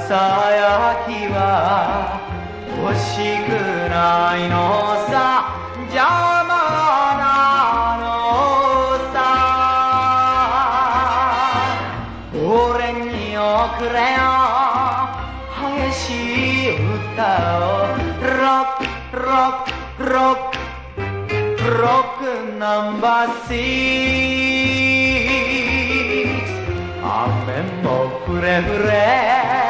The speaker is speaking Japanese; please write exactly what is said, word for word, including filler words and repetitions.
さやきは欲しくないのさ、邪魔なのさ。俺におくれよ激しい歌を、ロックロックロックロックナンバーシックス。雨もふれふれ